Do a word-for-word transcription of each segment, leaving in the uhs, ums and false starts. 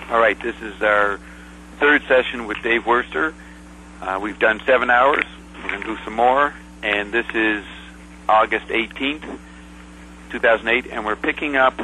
All right, this is our third session with Dave Worster. Uh, we've done seven hours. We're going to do some more, and this is August eighteenth, two thousand eight, and we're picking up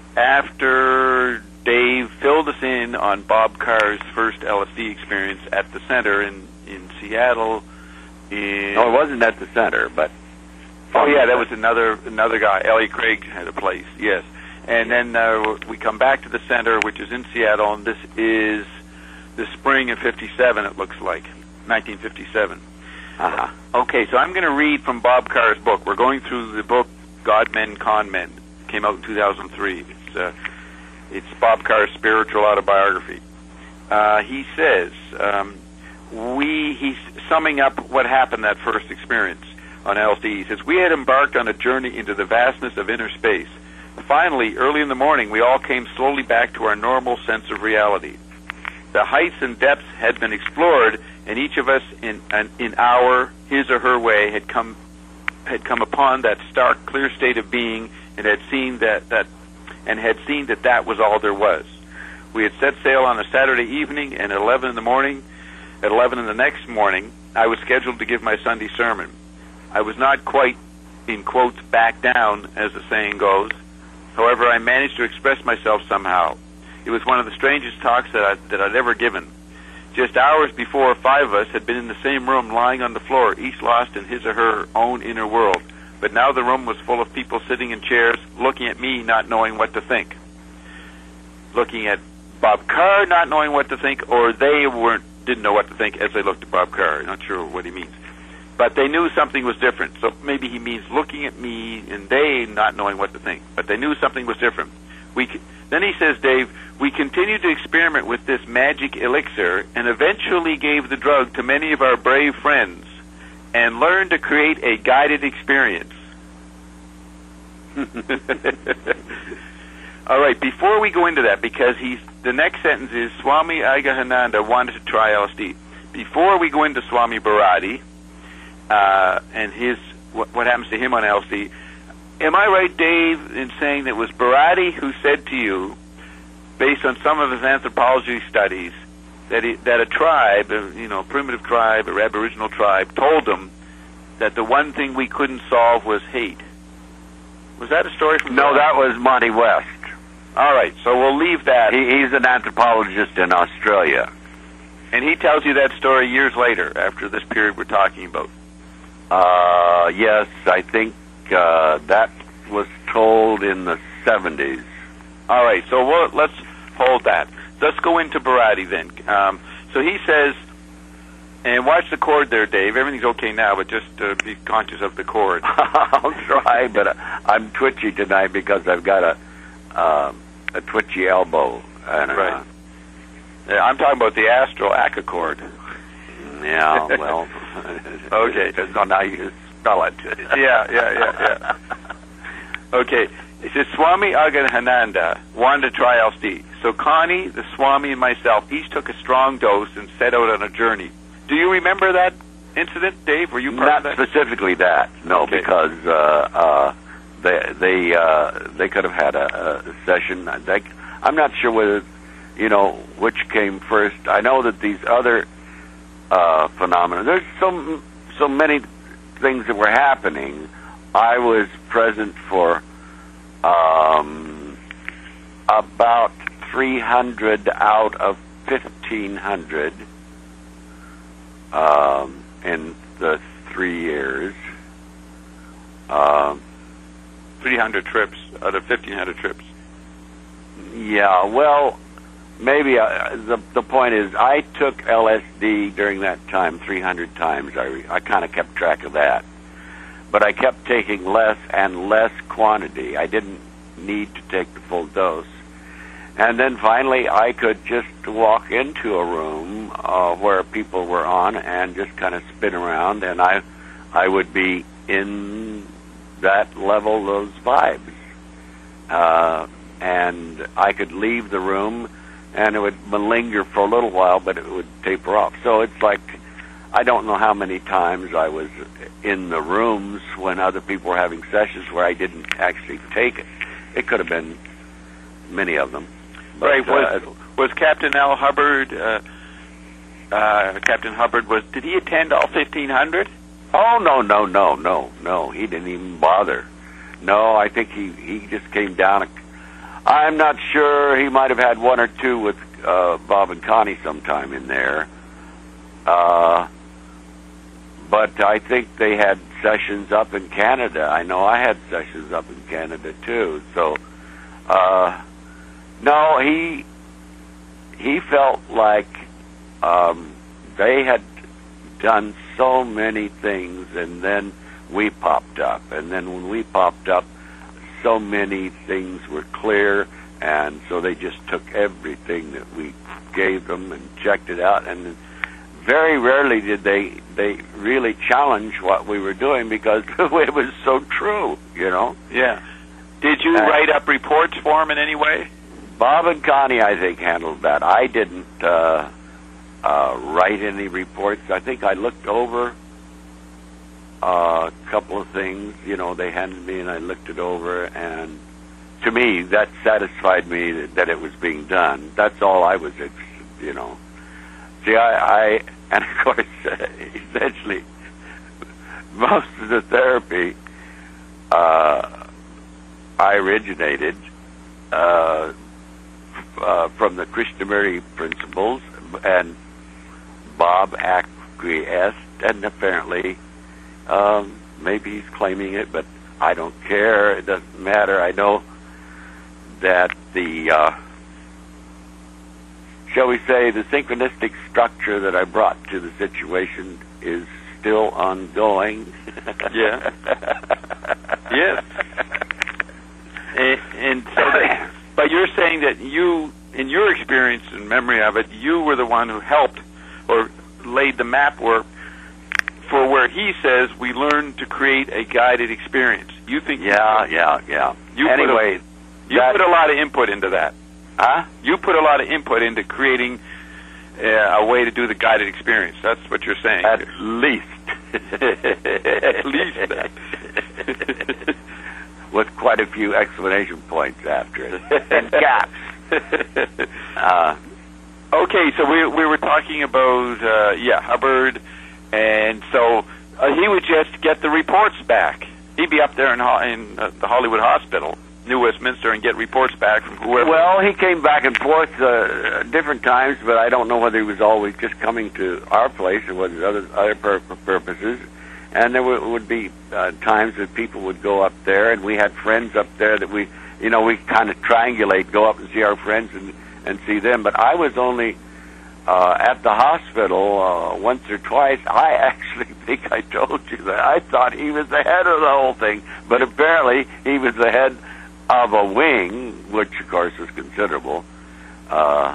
after Dave filled us in on Bob Carr's first L S D experience at the center in, in Seattle. In no, it wasn't at the center, but... Oh, yeah, that was another another guy. Elliot Craig had a place, yes. And then uh, we come back to the center, which is in Seattle, and this is the spring of fifty-seven, it looks like, nineteen fifty-seven. Uh-huh. Okay, so I'm going to read from Bob Carr's book. We're going through the book God Men, Con Men. It came out in two thousand three. It's, uh, it's Bob Carr's spiritual autobiography. Uh, he says, um, we he's summing up what happened that first experience on L S D. He says, we had embarked on a journey into the vastness of inner space. Finally, early in the morning, we all came slowly back to our normal sense of reality. The heights and depths had been explored, and each of us, in an, in our, his or her way, had come had come upon that stark, clear state of being, and had seen that that and had seen that that was all there was. We had set sail on a Saturday evening, and at eleven in the morning, at eleven in the next morning, I was scheduled to give my Sunday sermon. I was not quite, in quotes, back down, as the saying goes. However, I managed to express myself somehow. It was one of the strangest talks that, I, that I'd ever given. Just hours before, five of us had been in the same room lying on the floor, each lost in his or her own inner world. But now the room was full of people sitting in chairs, looking at me, not knowing what to think. Looking at Bob Carr, not knowing what to think, or they weren't didn't know what to think as they looked at Bob Carr. I'm not sure what he means. But they knew something was different. So maybe he means looking at me and they not knowing what to think. But they knew something was different. We Then he says, Dave, we continued to experiment with this magic elixir and eventually gave the drug to many of our brave friends and learned to create a guided experience. All right, before we go into that, because he's the next sentence is Swami Agahananda wanted to try L S D. Before we go into Swami Bharati, Uh, and his what, what happens to him on L S D. Am I right, Dave, in saying that it was Bharati who said to you, based on some of his anthropology studies, that he, that a tribe, a, you know, primitive tribe, or aboriginal tribe, told him that the one thing we couldn't solve was hate? Was that a story from? No, that was Monty West. All right, so we'll leave that. He, he's an anthropologist in Australia, and he tells you that story years later, after this period we're talking about. Uh, yes, I think uh, that was told in the seventies. All right, so we'll, let's hold that. Let's go into Bharati then. Um, so he says, and watch the cord there, Dave. Everything's okay now, but just uh, be conscious of the cord. I'll try, but uh, I'm twitchy tonight because I've got a uh, a twitchy elbow. And, right. Uh, yeah, I'm talking about the astral accord. Yeah, well, okay. Depends on how you spell it. yeah, yeah, yeah, yeah. Okay, it says Swami Agahananda wanted to try L S D. So Connie, the Swami, and myself each took a strong dose and set out on a journey. Do you remember that incident, Dave? Were you part Not of that? specifically that, no, okay. because uh, uh, they they uh, they could have had a, a session. They, I'm not sure whether, you know, which came first. I know that these other Uh, phenomena. There's so so many things that were happening. I was present for um, about three hundred out of fifteen hundred um, in the three years. Um, three hundred trips out of fifteen hundred trips. Yeah, well, maybe uh, the the point is I took L S D during that time three hundred times. I, I kind of kept track of that. But I kept taking less and less quantity. I didn't need to take the full dose. And then finally I could just walk into a room uh, where people were on and just kind of spin around, and I I would be in that level, those vibes. Uh, and I could leave the room and it would linger for a little while, but it would taper off. So it's like, I don't know how many times I was in the rooms when other people were having sessions where I didn't actually take it. It could have been many of them. But, right. Was uh, was Captain Al Hubbard? Uh, uh, Captain Hubbard was. Did he attend all fifteen hundred? Oh no no no no no! He didn't even bother. No, I think he he just came down. A, I'm not sure. He might have had one or two with uh, Bob and Connie sometime in there. Uh, but I think they had sessions up in Canada. I know I had sessions up in Canada too. So, uh, no, he he felt like um, they had done so many things, and then we popped up. And then when we popped up, so many things were clear, and so they just took everything that we gave them and checked it out, and very rarely did they they really challenge what we were doing because it was so true, you know. Yeah. Did you uh, write up reports for him in any way? Bob and Connie, I think, handled that. I didn't uh, uh, write any reports. I think I looked over uh, a couple of things, you know, they handed me, and I looked it over, and to me, that satisfied me that, that it was being done. That's all I was, you know. See, I, I and of course, uh, essentially, most of the therapy uh, I originated uh, uh, from the Krishnamurti principles, and Bob acquiesced, and apparently, um, maybe he's claiming it, but I don't care. It doesn't matter. I know that the uh, shall we say, the synchronistic structure that I brought to the situation is still ongoing. Yeah. Yes. And, and so, that, but you're saying that you, in your experience and memory of it, you were the one who helped or laid the map work for where he says we learn to create a guided experience. You think? Yeah, you yeah, yeah. You anyway, put a, you put a lot of input into that. Huh? You put a lot of input into creating uh, a way to do the guided experience. That's what you're saying. At least. At least. With quite a few exclamation points after it. And caps. uh, okay, so we we were talking about, uh, yeah, Hubbard, and so uh, he would just get the reports back. He'd be up there in, in uh, the Hollywood Hospital, New Westminster, and get reports back from whoever. Well, he came back and forth uh, different times, but I don't know whether he was always just coming to our place or was it other other pur- purposes. And there w- would be uh, times that people would go up there, and we had friends up there that we, you know, we kind of triangulate, go up and see our friends and and see them. But I was only uh, at the hospital uh, once or twice. I actually think I told you that I thought he was the head of the whole thing, but apparently he was the head of a wing, which of course was considerable, uh,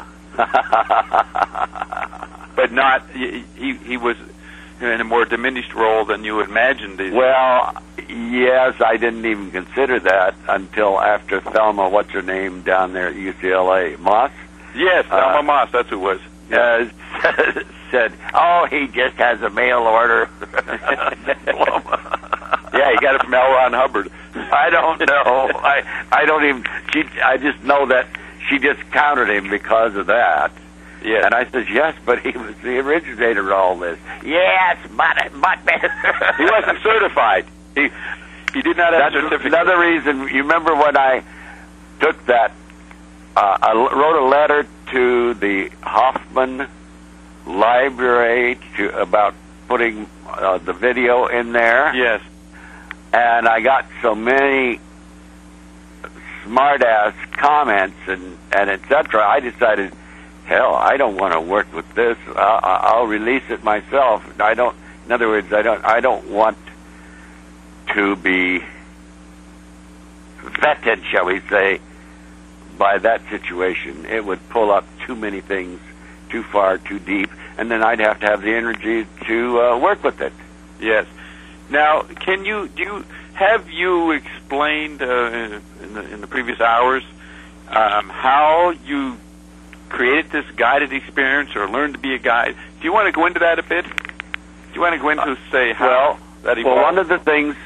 but not he, he. He was in a more diminished role than you imagined. Well, yes, I didn't even consider that until after Thelma, what's her name down there at U C L A, Moss. Yes, Thelma uh, Moss. That's who it was. Uh, said, "Oh, he just has a mail order." Yeah, he got it from L. Ron Hubbard. I don't know. I I don't even. She. I just know that she discounted him because of that. Yeah. And I said, yes, but he was the originator of all this. Yes, but but he wasn't certified. He he did not have That's a certificate. Another reason. You remember when I took that? Uh, I wrote a letter to the Hoffman Library to about putting uh, the video in there. Yes. And I got so many smart-ass comments and, and et cetera, I decided, hell, I don't want to work with this. I'll, I'll release it myself. I don't. In other words, I don't. I don't want to be vetted, shall we say, by that situation. It would pull up too many things, too far, too deep, and then I'd have to have the energy to uh, work with it. Yes. Now, can you do you have you explained uh, in the in the previous hours um, how you created this guided experience or learned to be a guide? Do you want to go into that a bit? Do you want to go into say how well, that evolved? Well, one of the things,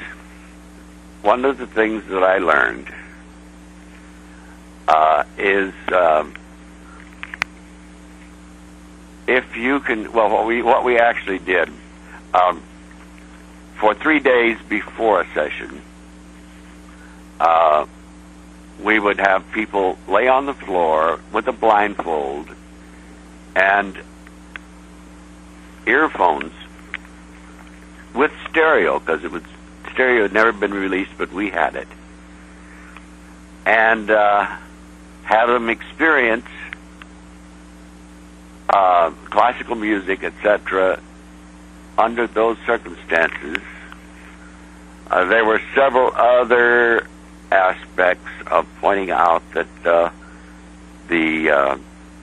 one of the things that I learned uh, is um, if you can, well, what we what we actually did um, for three days before a session, uh, we would have people lay on the floor with a blindfold and earphones with stereo, because it was stereo had never been released, but we had it, and uh, have them experience uh, classical music, et cetera. Under those circumstances, uh, there were several other aspects of pointing out that uh, the uh,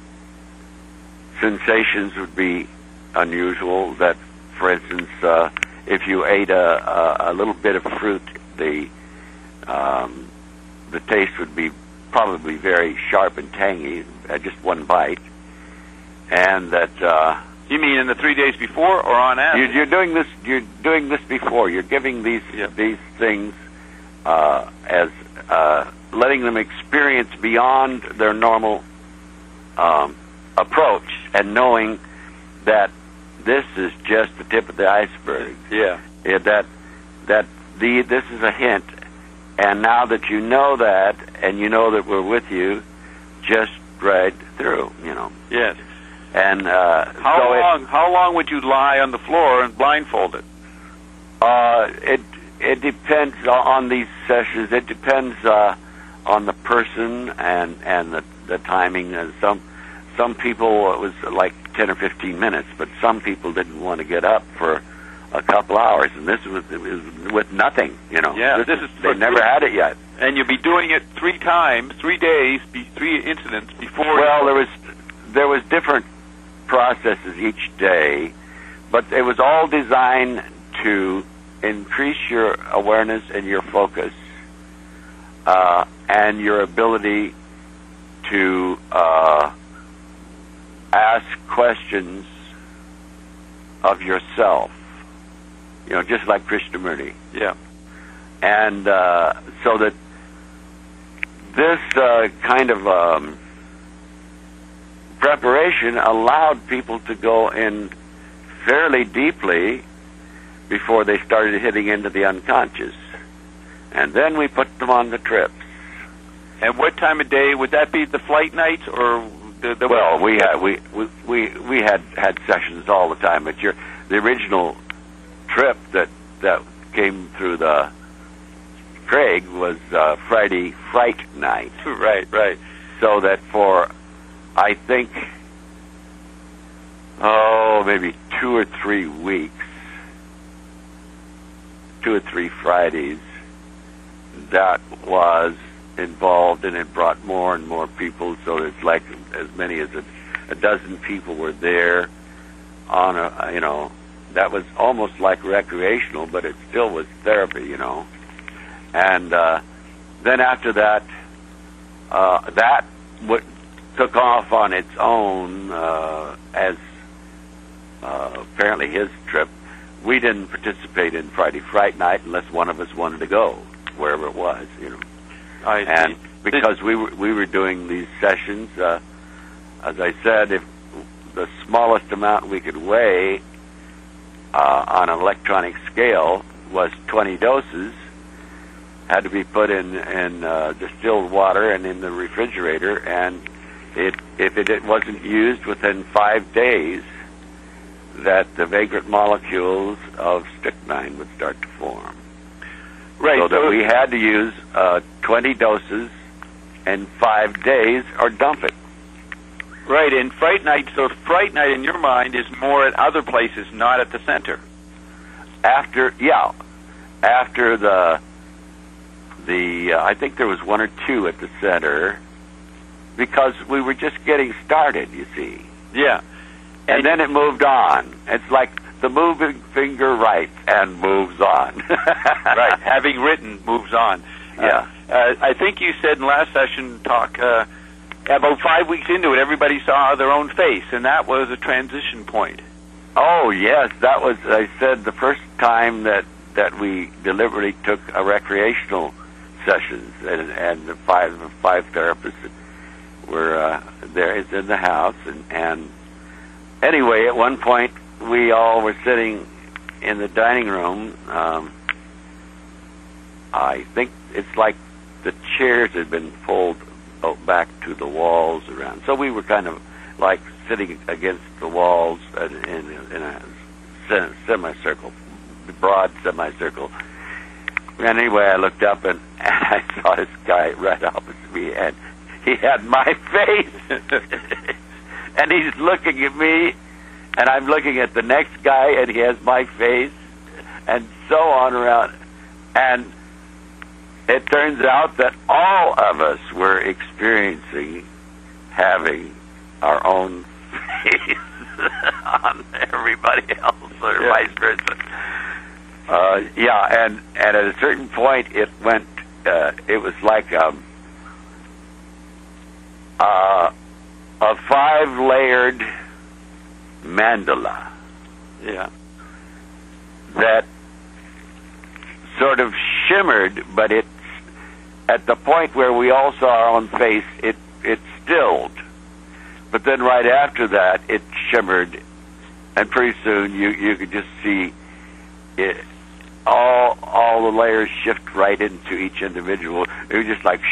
sensations would be unusual. That, for instance, uh, if you ate a, a, a little bit of fruit, the um, the taste would be probably very sharp and tangy, uh, just one bite, and that. Uh, You mean in the three days before or on after? You're, you're doing this. You're doing this before. You're giving these yep. these things uh, as uh, letting them experience beyond their normal um, approach, and knowing that this is just the tip of the iceberg. Yeah. yeah that that the this is a hint, and now that you know that, and you know that we're with you, just right through. You know. Yes. And uh, how so long? It, how long would you lie on the floor and blindfolded? Uh, it it depends on these sessions. It depends uh, on the person and and the the timing. And some some people it was like ten or fifteen minutes, but some people didn't want to get up for a couple hours, and this was, it was with nothing. You know. Yeah. This, this is they never had it yet. And you'll be doing it three times, three days, be, three incidents before. Well, there was there was different processes each day, but it was all designed to increase your awareness and your focus uh, and your ability to uh, ask questions of yourself, you know, just like Krishnamurti. Yeah. And uh, so that this uh, kind of um, preparation allowed people to go in fairly deeply before they started hitting into the unconscious. And then we put them on the trips. And what time of day would that be? The flight nights or the, the well, we had we, we we we had had sessions all the time. But your the original trip that that came through the Craig was uh, Friday Fright Night. Right, right. So that for I think, oh, maybe two or three weeks, two or three Fridays, that was involved, and it brought more and more people, so it's like as many as a, a dozen people were there on a, you know, that was almost like recreational, but it still was therapy, you know. And uh, then after that, uh, that would... took off on its own uh, as uh, apparently his trip. We didn't participate in Friday Fright Night unless one of us wanted to go wherever it was, you know. I see. And because we were we were doing these sessions, uh, as I said, if the smallest amount we could weigh uh, on an electronic scale was twenty doses, had to be put in in uh, distilled water and in the refrigerator, and It, if it, it wasn't used within five days, that the vagrant molecules of strychnine would start to form. Right. So that so we had to use uh, twenty doses in five days or dump it. Right, and Fright Night, so Fright Night in your mind is more at other places, not at the center. After, yeah, after the, the uh, I think there was one or two at the center, because we were just getting started, you see. Yeah. And, and then it moved on. It's like the moving finger writes and moves on. Right. Having written moves on. Yeah. Uh, uh, I think you said in last session talk, uh, about five weeks into it, everybody saw their own face, and that was a transition point. Oh, yes. That was, I said, the first time that, that we deliberately took a recreational sessions, and, and the five, five therapists were uh, there. It's in the house, and, and anyway, at one point, we all were sitting in the dining room. Um, I think it's like the chairs had been pulled back to the walls around. So we were kind of like sitting against the walls in, in, in a semicircle, broad semicircle. Anyway, I looked up and, and I saw this guy right opposite me, and he had my face. And he's looking at me, and I'm looking at the next guy, and he has my face, and so on around. And it turns out that all of us were experiencing having our own face on everybody else, or yeah. vice versa. Uh, yeah, and, and at a certain point, it went, uh, it was like um, uh, a five-layered mandala. Yeah. That sort of shimmered, but it, at the point where we all saw our own face, it, it stilled. But then right after that, it shimmered, and pretty soon you, you could just see it, all all the layers shift right into each individual. It was just like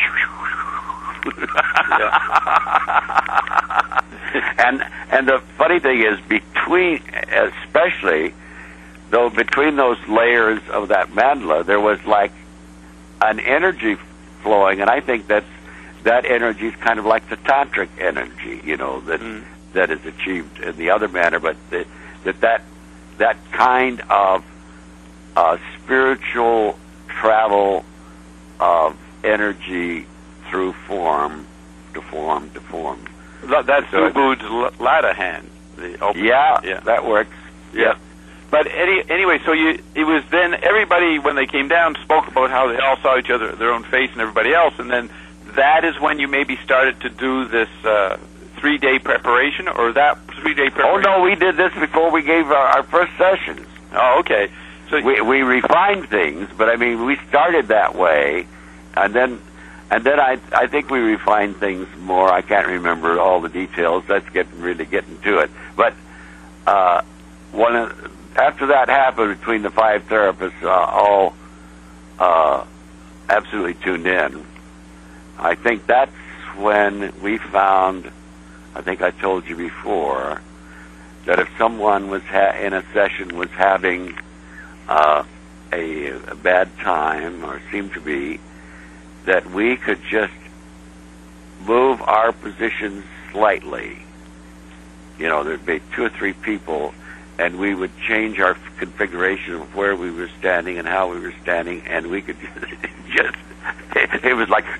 and and the funny thing is, between, especially though between those layers of that mandala, there was like an energy flowing, and I think that's that energy is kind of like the tantric energy, you know, that mm. that is achieved in the other manner, but that that that, that kind of uh, spiritual travel of energy through form to form to form. That's so Ubud's ladder hand. The open, yeah, yeah, that works. Yeah. yeah. But any, anyway, so you, it was then everybody, when they came down, spoke about how they all saw each other, their own face and everybody else, and then that is when you maybe started to do this uh, three-day preparation, or that three-day preparation? Oh, no, we did this before we gave our, our first sessions. Oh, okay. So we, we refined things, but I mean, we started that way, and then and then I I think we refined things more. I can't remember all the details. That's getting really getting to it. But uh, one of, after that happened, between the five therapists, uh, all uh, absolutely tuned in, I think that's when we found, I think I told you before, that if someone was ha- in a session was having uh, a, a bad time, or seemed to be, that we could just move our positions slightly. You know, there'd be two or three people, and we would change our configuration of where we were standing and how we were standing, and we could just, it was like,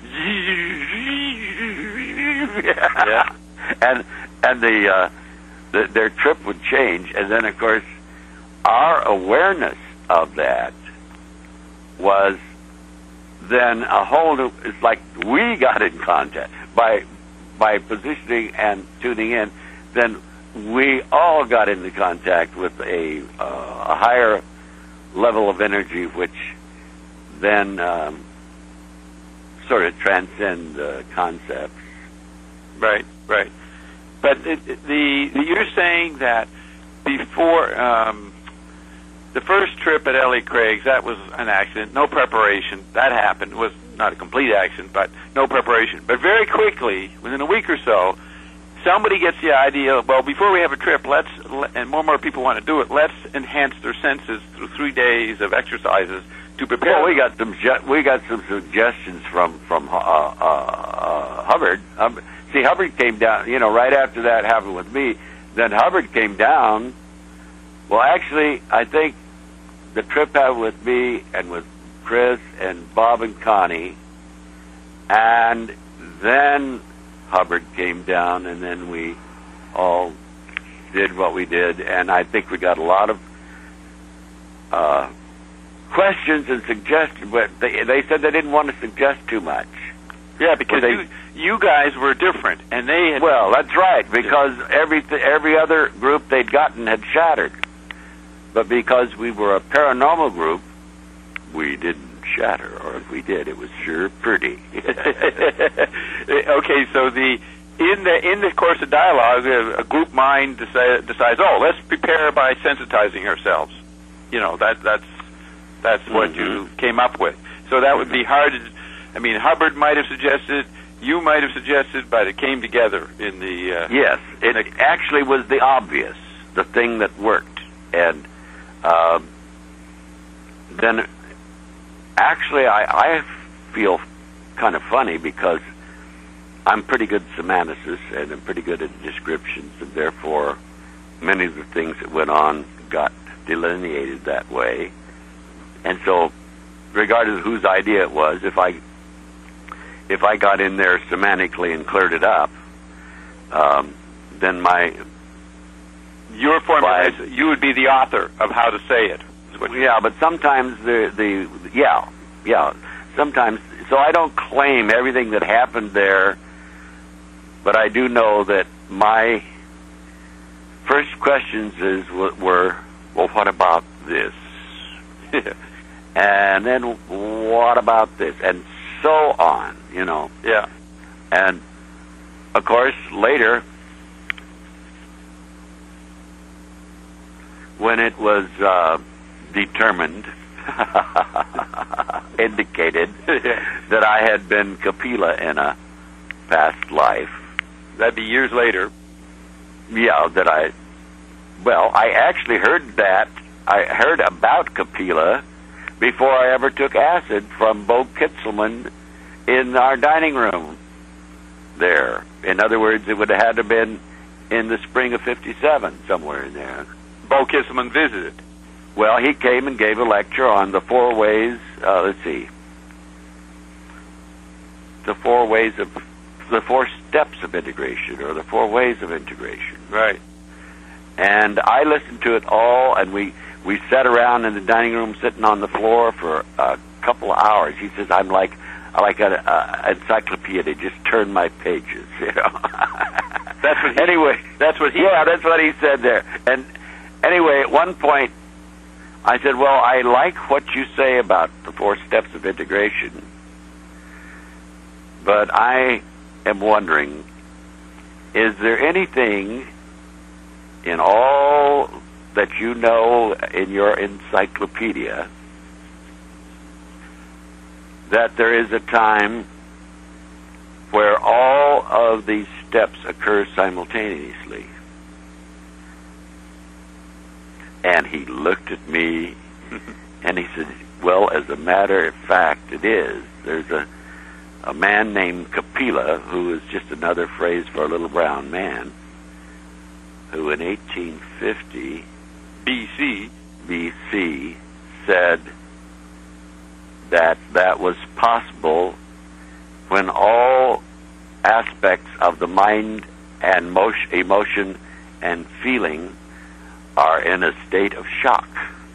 yeah. and and the, uh, the their trip would change, and then of course our awareness of that was then a whole new, it's like we got in contact by by positioning and tuning in. Then we all got into contact with a uh, a higher level of energy, which then um, sort of transcend uh, concepts. Right, right. But it, the, the you're saying that before um, the first trip at Ellie Craig's, that was an accident, no preparation. That happened. It was not a complete accident, but no preparation. But very quickly, within a week or so, somebody gets the idea, well, before we have a trip, let's, and more and more people want to do it, let's enhance their senses through three days of exercises to prepare. Well, we got some we got some suggestions from from uh, uh, uh, Hubbard. Um, see, Hubbard came down, you know, right after that happened with me. Then Hubbard came down. Well, actually, I think the trip happened with me and with Chris and Bob and Connie, and then Hubbard came down, and then we all did what we did, and I think we got a lot of uh, questions and suggestions, but they, they said they didn't want to suggest too much. Yeah, because they, you, you guys were different, and they had... Well, that's right, because every, every other group they'd gotten had shattered. But because we were a paranormal group, we didn't shatter, or if we did, it was sure pretty. Okay, so the in the in the course of dialogue, a, a group mind decide, decides, oh, let's prepare by sensitizing ourselves. You know, that that's that's mm-hmm. what you came up with. So that would be hard to, I mean, Hubbard might have suggested, you might have suggested, but it came together in the... Uh, yes, it the, actually was the obvious, the thing that worked. And uh, then, actually, I, I feel kind of funny because I'm pretty good semanticists and I'm pretty good at descriptions, and therefore many of the things that went on got delineated that way. And so, regardless of whose idea it was, if I if I got in there semantically and cleared it up, um, then my your formula is, you would be the author of how to say it. Yeah, but sometimes the the yeah yeah sometimes so I don't claim everything that happened there, but I do know that my first questions is were, well, what about this? And then what about this? And so on, you know. Yeah. And, of course, later, when it was uh, determined, indicated that I had been Kapila in a past life. That'd be years later. Yeah, that I... Well, I actually heard that. I heard about Kapila before I ever took acid from Bo Kitzelman in our dining room there. In other words, it would have had to have been in the spring of fifty-seven, somewhere in there. Bo Kitzelman visited. Well, he came and gave a lecture on the four ways, uh, let's see, the four ways of, the four steps of integration, or the four ways of integration. Right. And I listened to it all, and we, we sat around in the dining room sitting on the floor for a couple of hours. He says, I'm like, like an encyclopedia, just turn my pages, you know. That's what he, anyway, that's what he... Yeah, that's what he said there. And anyway, at one point, I said, well, I like what you say about the four steps of integration, but I am wondering, is there anything in all that you know in your encyclopedia that there is a time where all of these steps occur simultaneously? And he looked at me and he said, well, as a matter of fact, it is. There's a, a man named Kapila, who is just another phrase for a little brown man, who in eighteen fifty B C B C said that that was possible when all aspects of the mind and motion, emotion and feeling are in a state of shock.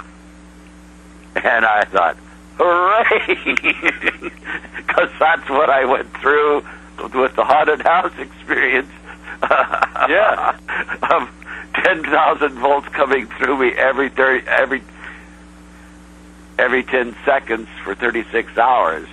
And I thought, hooray! Because that's what I went through with the haunted house experience. Yeah. Of ten thousand volts coming through me every thirty, every every ten seconds for thirty-six hours.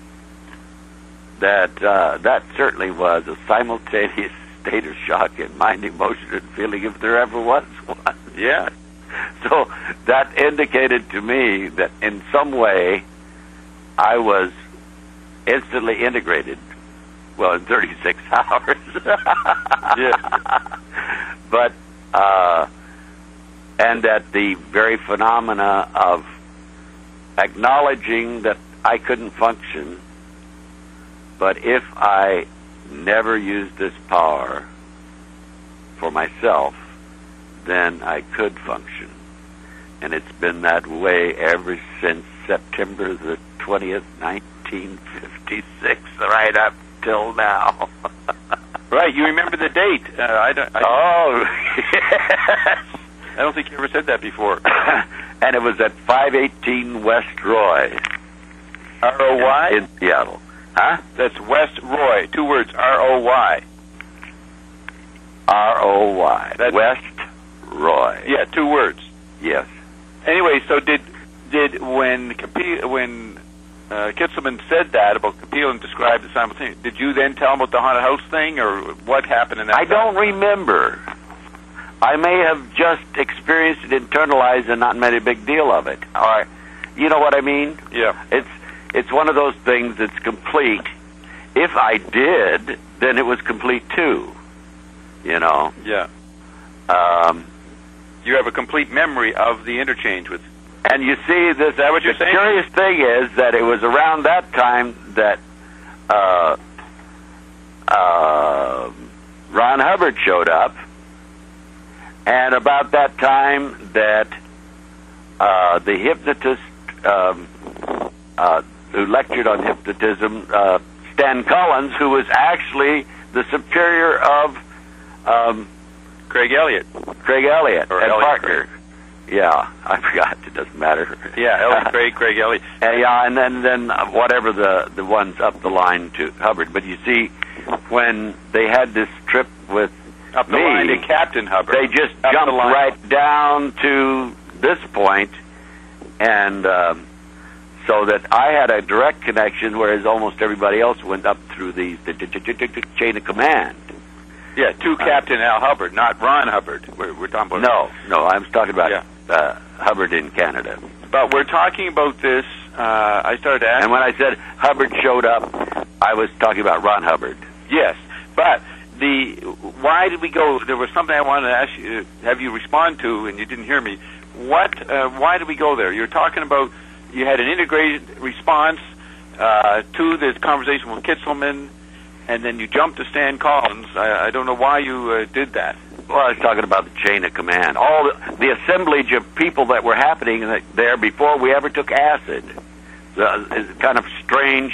That uh, that certainly was a simultaneous state of shock in mind, emotion, and feeling, if there ever was one. Yeah. So that indicated to me that in some way I was instantly integrated. Well, in thirty-six hours. Yeah. But, uh, and that the very phenomena of acknowledging that I couldn't function, but if I never used this power for myself, then I could function. And it's been that way ever since September the twentieth, nineteen fifty-six, right up till now. Right, you remember the date. Uh, I don't, I, oh, yes. I don't think you ever said that before. And it was at five eighteen West Roy. R O Y? In Seattle. Huh? That's West Roy. Two words, R O Y. R O Y. That's West Roy. Yeah, two words. Yes. Anyway, so did did when Capi, when uh, Kitzelman said that about Peel and described it simultaneously. Did you then tell him about the haunted house thing, or what happened in that? I don't remember. I may have just experienced it, internalized, and not made a big deal of it. Or, you know what I mean? Yeah. It's it's one of those things that's complete. If I did, then it was complete too. You know? Yeah. Um, you have a complete memory of the interchange with... And you see, this, is that what you're the saying? curious thing is that it was around that time that uh, uh, Ron Hubbard showed up, and about that time that uh, the hypnotist um, uh, who lectured on hypnotism, uh, Stan Collins, who was actually the superior of um, Craig Elliott. Craig Elliott Or and Elliott partner. Craig. Yeah, I forgot. It doesn't matter. Yeah, Elliott Craig, Craig Elliott. Uh, yeah, and then then whatever the the ones up the line to Hubbard. But you see, when they had this trip with Up the me, line to Captain Hubbard. they just Up jumped the line. right down to this point, and um, so that I had a direct connection, whereas almost everybody else went up through the, the, the, the, the chain of command. Yeah, to Captain Al Hubbard, not Ron Hubbard. We're, we're talking about... No, no, I was talking about Yeah. uh, Hubbard in Canada. But we're talking about this, uh, I started to ask... And when I said Hubbard showed up, I was talking about Ron Hubbard. Yes, but the... Why did we go... There was something I wanted to ask you, have you respond to, and you didn't hear me. What? Uh, why did we go there? You're talking about... You had an integrated response uh, to this conversation with Kitzelman, and then you jumped to Stan Collins. I, I don't know why you uh, did that. Well, I was talking about the chain of command. All the, the assemblage of people that were happening there before we ever took acid. The, it's kind of strange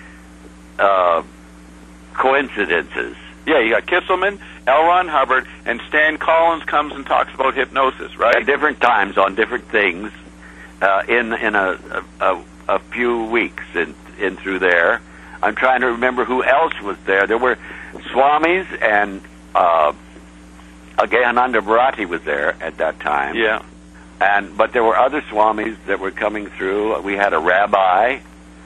uh, coincidences. Yeah, you got Kitzelman, L. Ron Hubbard, and Stan Collins comes and talks about hypnosis, right? At different times on different things uh, in in a, a, a few weeks in, in through there. I'm trying to remember who else was there. There were Swamis, and uh, Agahananda Bharati was there at that time. Yeah. And but there were other Swamis that were coming through. We had a rabbi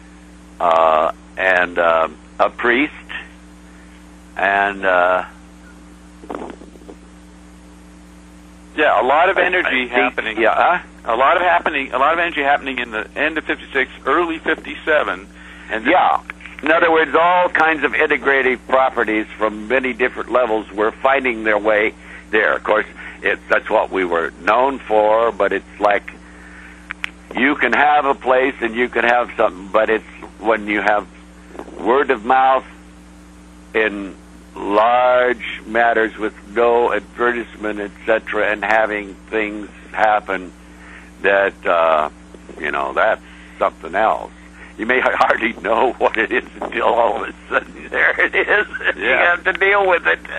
uh, and uh, a priest, and uh, yeah, a lot of energy uh, happening. Yeah, huh? A lot of happening. A lot of energy happening in the end of fifty-six, early fifty-seven, and then, yeah. In other words, all kinds of integrative properties from many different levels were finding their way there. Of course, it, that's what we were known for, but it's like you can have a place and you can have something, but it's when you have word of mouth in large matters with no advertisement, et cetera, and having things happen that, uh, you know, that's something else. You may hardly know what it is until all of a sudden there it is. Yeah. You have to deal with it.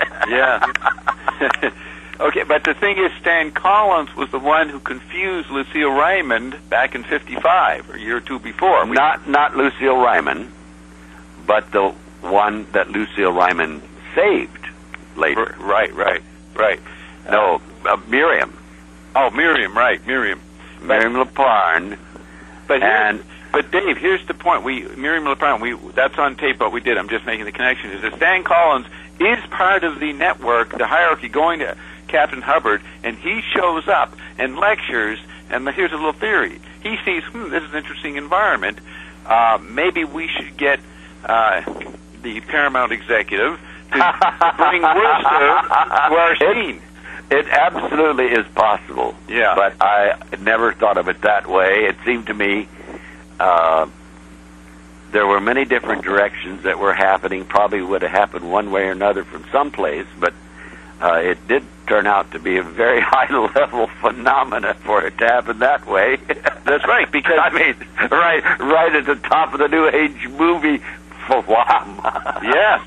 Yeah. Okay, but the thing is, Stan Collins was the one who confused Lucille Raymond back in fifty-five, or a year or two before. We, Not not Lucille Ryman, but the one that Lucille Ryman saved later. Right, right, right. No, uh, Miriam. Oh, Miriam, right, Miriam. Miriam Leparn. But here, And but Dave, here's the point. We Miriam Leparn, we that's on tape. What we did, I'm just making the connection. Is that Stan Collins is part of the network, the hierarchy going to Captain Hubbard, and he shows up and lectures. And here's a little theory. He sees, hmm, this is an interesting environment. Uh, maybe we should get uh, the Paramount executive to bring Worcester to our scene. It absolutely is possible. Yeah. But I never thought of it that way. It seemed to me uh, there were many different directions that were happening. Probably would have happened one way or another from someplace, but uh, it did turn out to be a very high-level phenomena for it to happen that way. That's right, because I mean, right, right at the top of the New Age movie. For wow. Yes,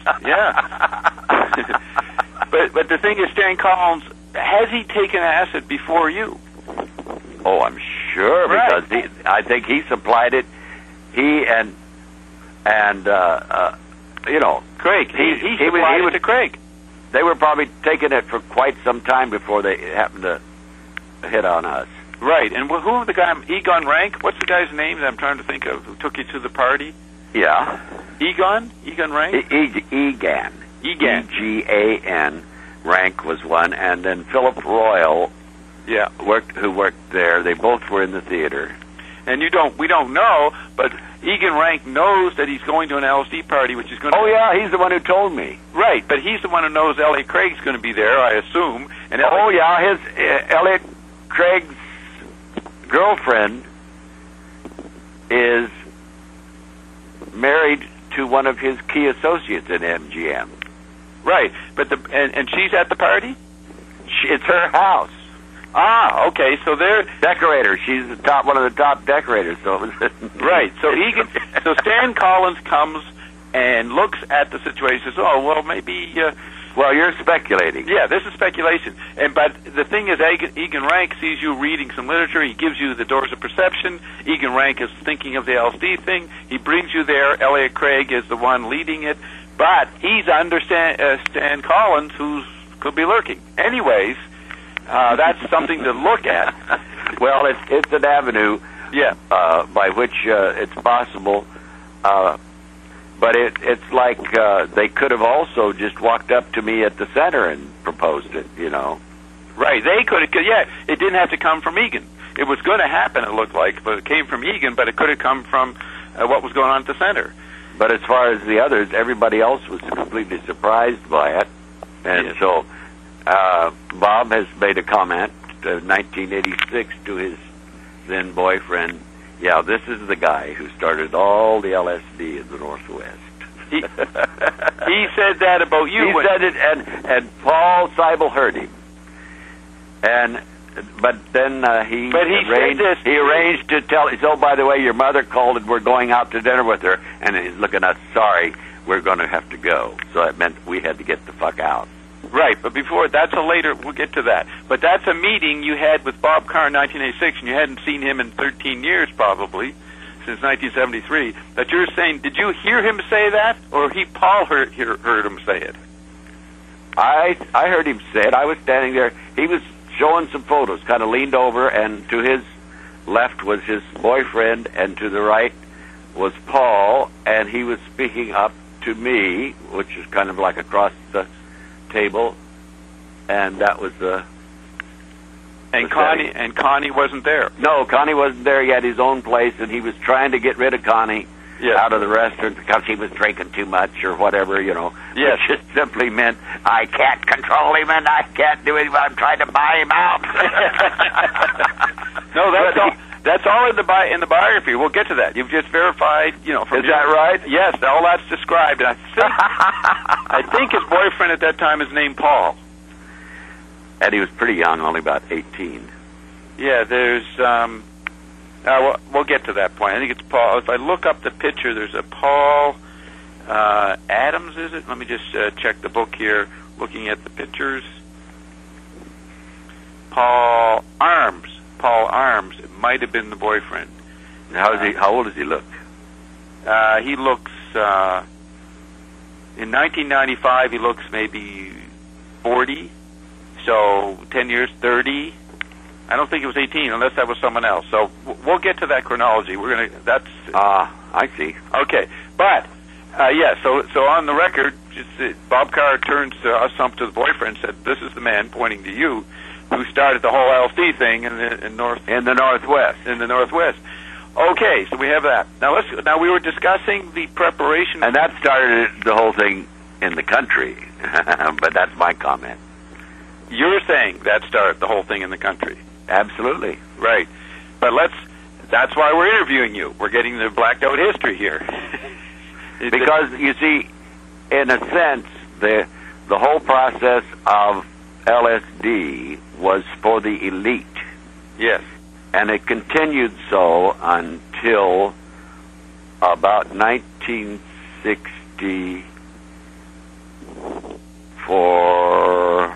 yeah. but but the thing is, Stan Collins, has he taken acid before you? Oh, I'm sure, Right. because he, I think he supplied it. He and and uh, uh, you know, Craig. He, he, he, supplied was, he it was to Craig. They were probably taking it for quite some time before they happened to hit on us. Right, and wh- who the guy, Egon Rank? What's the guy's name that I'm trying to think of who took you to the party? Yeah. Egon? Egon Rank? E- e- Egan. Egan. E G A N. Rank was one, and then Philip Royal, yeah, worked who worked there. They both were in the theater. And you don't, we don't know, but Egan Rank knows that he's going to an L S D party, which is going to... Oh, yeah, he's the one who told me. Right, but he's the one who knows Elliot Craig's going to be there, I assume. And oh, Elliot... yeah, his uh, Elliot Craig's girlfriend is married to one of his key associates in M G M. Right, but the and, and she's at the party? She, it's her house. Ah, okay, so they're... Decorator. She's the top, one of the top decorators. So it was right, so Egan, so Stan Collins comes and looks at the situation and says, oh, well, maybe... Uh, well, you're speculating. Yeah, this is speculation. And But the thing is, Egan, Egan Rank sees you reading some literature. He gives you the doors of perception. Egan Rank is thinking of the L S D thing. He brings you there. Elliot Craig is the one leading it. But he's under Stan, uh, Stan Collins, who could be lurking. Anyways, uh, that's something to look at. Well, it's it's an avenue, yeah, uh, by which uh, it's possible. Uh, but it it's like uh, they could have also just walked up to me at the center and proposed it. You know, right? They could have. Yeah, it didn't have to come from Egan. It was going to happen. It looked like, but it came from Egan. But it could have come from uh, what was going on at the center. But as far as the others, everybody else was completely surprised by it. And yes. so uh, Bob has made a comment in nineteen eighty-six to his then boyfriend, yeah, this is the guy who started all the L S D in the Northwest. He, he said that about you. He when... said it, and, and Paul Seibel heard him. And... But then uh, he but he arranged, said this. he arranged to tell, he said, oh, by the way, your mother called and we're going out to dinner with her. And he's looking at, sorry, we're going to have to go. So it meant we had to get the fuck out. Right, but before, that's a later, we'll get to that. But that's a meeting you had with Bob Carr in nineteen eighty-six, and you hadn't seen him in thirteen years probably, since nineteen seventy-three. But you're saying, did you hear him say that, or he, Paul heard, hear, heard him say it? I, I heard him say it. I was standing there. He was showing some photos, kind of leaned over, and to his left was his boyfriend, and to the right was Paul, and he was speaking up to me, which is kind of like across the table, and that was the... And the Connie setting. and Connie wasn't there. No, Connie wasn't there. He had his own place, and he was trying to get rid of Connie yes. out of the restaurant because he was drinking too much or whatever, you know. Yes. Which just simply meant, I can't control him and I can't do anything. I'm trying to buy him out. No, that's all, that's all in the bi- in the biography. We'll get to that. You've just verified, you know. From Is your, that right? Yes, all that's described. And I think, I think his boyfriend at that time is named Paul. And he was pretty young, only about eighteen. Yeah, there's... Um, Uh, we'll, we'll get to that point. I think it's Paul. If I look up the picture, there's a Paul uh, Adams, is it? Let me just uh, check the book here, looking at the pictures. Paul Arms. Paul Arms. It might have been the boyfriend. How is he? How old does he look? Uh, he looks... Uh, in nineteen ninety-five, he looks maybe forty. So ten years, thirty. I don't think it was eighteen, unless that was someone else. So we'll get to that chronology. We're gonna. That's ah, uh, I see. Okay, but uh, yeah. So so on the record, just, uh, Bob Carr turns to us, up to the boyfriend, and said, "This is the man," pointing to you, who started the whole L S D thing in the in north in the Northwest. In the Northwest. Okay, so we have that. Now let's. Now we were discussing the preparation, and that started the whole thing in the country. But that's my comment. You're saying that started the whole thing in the country. Absolutely. Right. But let's, that's why we're interviewing you. We're getting the blacked out history here. Because, you see, in a sense, the the whole process of L S D was for the elite. Yes. And it continued so until about nineteen sixty-four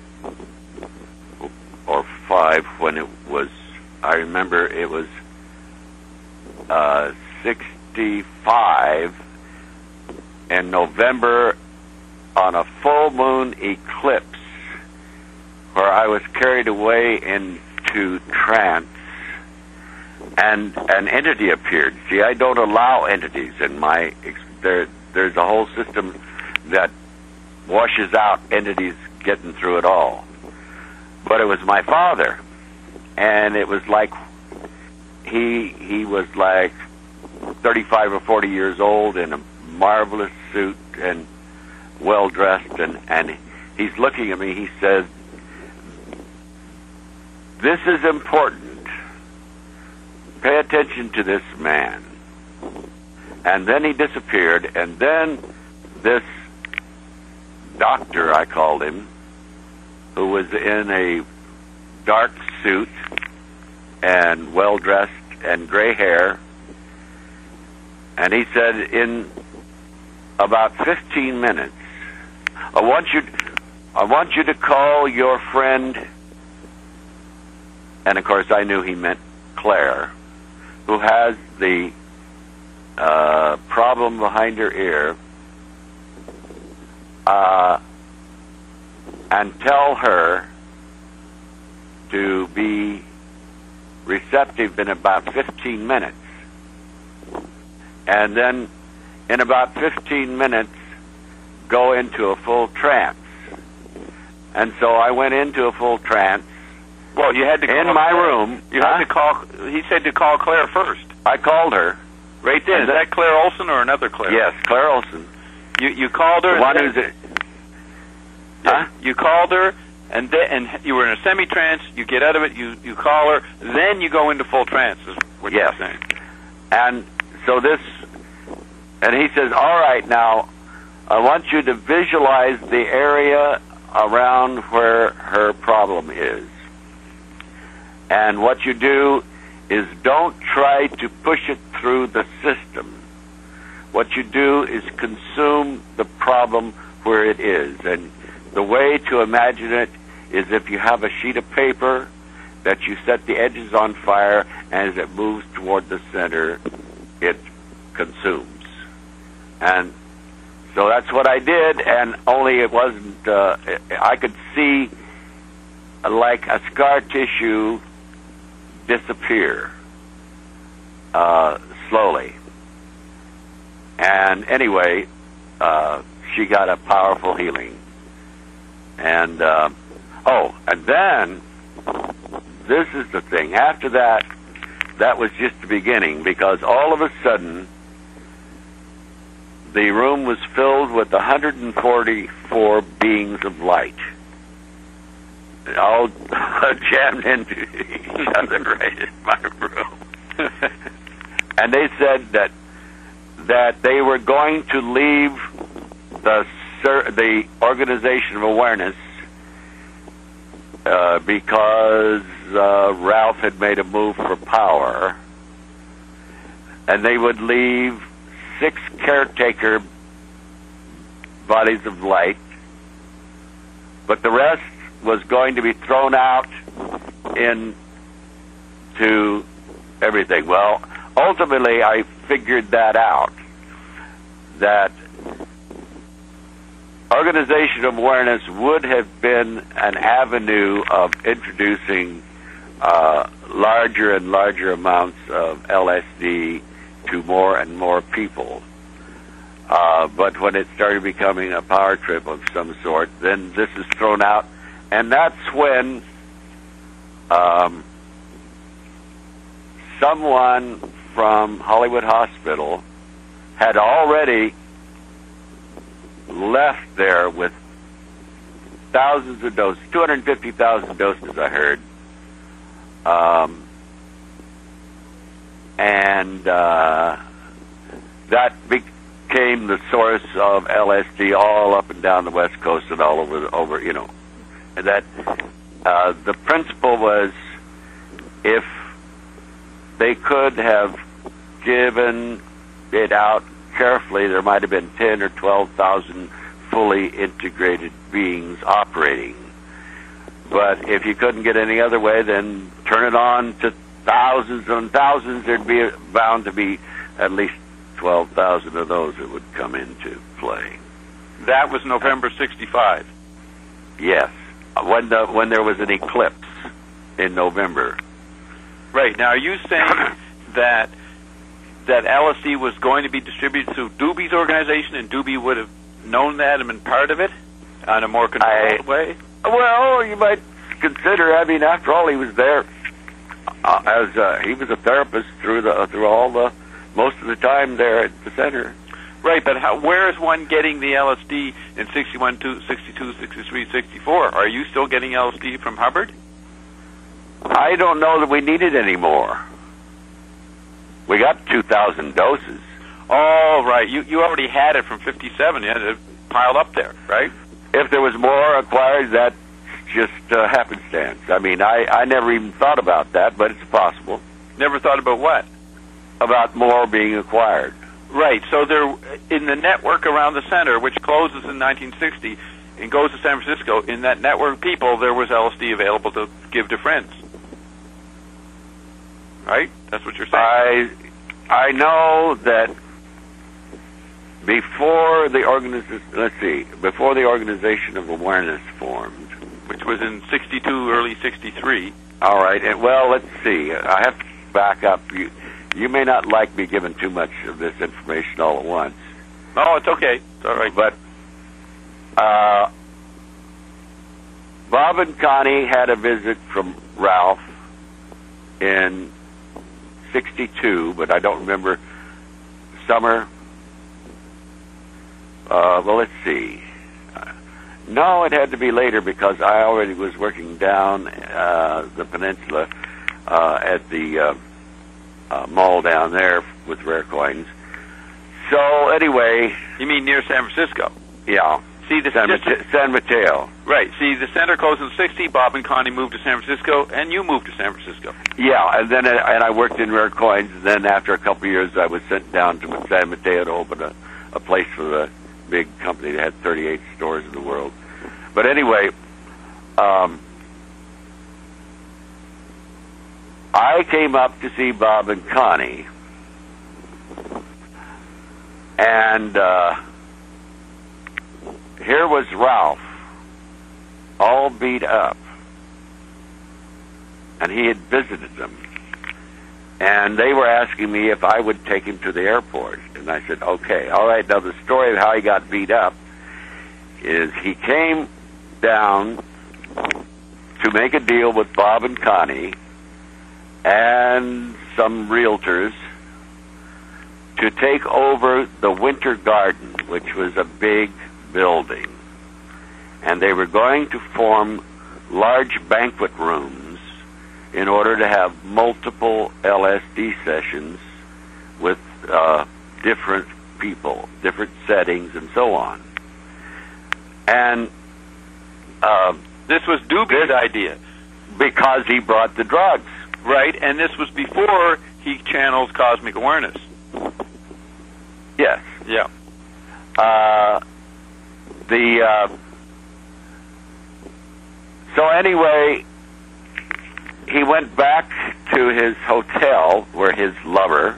or five, when it was, I remember it was uh, sixty-five in November on a full moon eclipse, where I was carried away into trance and an entity appeared. See, I don't allow entities in my. There, there's a whole system that washes out entities getting through it all. But it was my father, and it was like he he was like thirty-five or forty years old in a marvelous suit and well dressed, and and he's looking at me. He says, "This is important. Pay attention to this man." And then he disappeared, and then this doctor, I called him, who was in a dark suit and well-dressed and gray hair, and he said, in about fifteen minutes, I want you, I want you to call your friend, and of course I knew he meant Claire, who has the uh, problem behind her ear, uh, and tell her to be receptive in about fifteen minutes. And then in about fifteen minutes, go into a full trance. And so I went into a full trance. Well, you had to call in my Claire. room. You huh? had to call. He said to call Claire first. I called her. Right then. Is that Claire Olson or another Claire? Yes, Claire Olson. You you called her. The one and who's. then, Huh? You called her, and then and you were in a semi-trance. You get out of it. You you call her. Then you go into full trance. Is what yes. you're saying. And so this, and he says, "All right, now I want you to visualize the area around where her problem is. And what you do is don't try to push it through the system. What you do is consume the problem where it is. And the way to imagine it is if you have a sheet of paper that you set the edges on fire, and as it moves toward the center, it consumes." And so that's what I did, and only it wasn't, uh, I could see like a scar tissue disappear uh, slowly. And anyway, uh, she got a powerful healing. And, uh, oh, and then, this is the thing. After that, that was just the beginning, because all of a sudden, the room was filled with one hundred forty-four beings of light, all jammed into each other right in my room. And they said that that they were going to leave the the Organization of Awareness uh, because uh, Ralph had made a move for power, and they would leave six caretaker bodies of light, but the rest was going to be thrown out into everything. Well, ultimately, I figured that out, that Organization of Awareness would have been an avenue of introducing uh, larger and larger amounts of L S D to more and more people. Uh, but when it started becoming a power trip of some sort, then this is thrown out, and that's when um, someone from Hollywood Hospital had already left there with thousands of doses, two hundred fifty thousand doses, I heard. Um, and uh, that became the source of L S D all up and down the West Coast and all over, the, over you know. And that uh, the principle was, if they could have given it out carefully, there might have been ten or twelve thousand fully integrated beings operating. But if you couldn't get any other way, then turn it on to thousands and thousands. There'd be bound to be at least twelve thousand of those that would come into play. That was November sixty-five. Yes, when the when there was an eclipse in November. Right. Now, are you saying that that L S D was going to be distributed through Doobie's organization, and Doobie would have known that and been part of it on a more controlled I, way? Well, you might consider. I mean, after all, he was there uh, as uh, he was a therapist through the through all the most of the time there at the center. Right, but how, where is one getting the L S D in sixty-one, sixty-two, sixty-three, sixty-four? Are you still getting L S D from Hubbard? I don't know that we need it anymore. We got two thousand doses. Oh, right. You you already had it from fifty-seven. You had it piled up there, right? If there was more acquired, that's just uh, happenstance. I mean, I, I never even thought about that, but it's possible. Never thought about what? About more being acquired. Right. So there, in the network around the center, which closes in nineteen sixty and goes to San Francisco, in that network of people, there was L S D available to give to friends. Right? That's what you're saying. I I know that before the organization, let's see, before the Organization of Awareness formed, which was in sixty-two, early sixty-three. All right. And, well, let's see. I have to back up. You, you may not like me giving too much of this information all at once. No, it's okay. It's all right. But uh, Bob and Connie had a visit from Ralph in sixty-two, but I don't remember summer. Uh, well, let's see. No, it had to be later because I already was working down uh, the peninsula uh, at the uh, uh, mall down there with Rare Coins. So anyway, you mean near San Francisco? Yeah. See the San, Mate- San Mateo. Right. See, the center closed in sixty. Bob and Connie moved to San Francisco, and you moved to San Francisco. Yeah, and then I, and I worked in Rare Coins. And then after a couple of years, I was sent down to San Mateo to open a, a place for the big company that had thirty-eight stores in the world. But anyway, um, I came up to see Bob and Connie, and uh, here was Ralph, all beat up, and he had visited them. And they were asking me if I would take him to the airport. And I said, okay. All right, now the story of how he got beat up is he came down to make a deal with Bob and Connie and some realtors to take over the Winter Garden, which was a big building. And they were going to form large banquet rooms in order to have multiple L S D sessions with uh, different people, different settings, and so on. And uh, this was Doobie's idea. Because he brought the drugs. Right, and this was before he channels cosmic awareness. Yes. Yeah. Uh, the... Uh, so anyway... He went back to his hotel where his lover